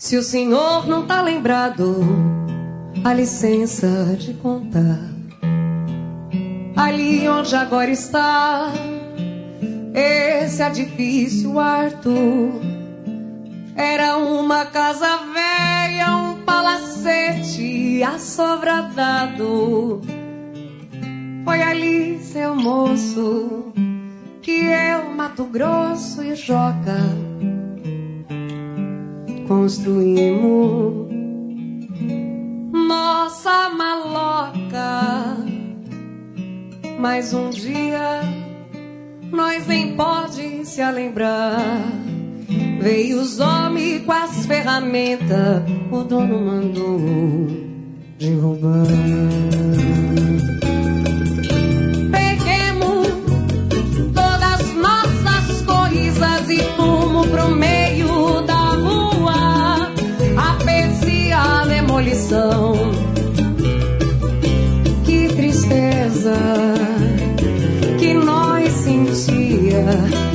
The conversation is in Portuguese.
Se o senhor não tá lembrado, a licença de contar. Ali onde agora está esse edifício Arthur, era uma casa velha, um palacete assovradado. Foi ali, seu moço, que eu, Mato Grosso e Joca construímos nossa maloca. Mas um dia nós nem pode se lembrar. Veio os homens com as ferramentas, o dono mandou derrubar. Peguemos todas nossas coisas e fumo pro meio da rua. Apecia a demolição. Que tristeza que nós sentia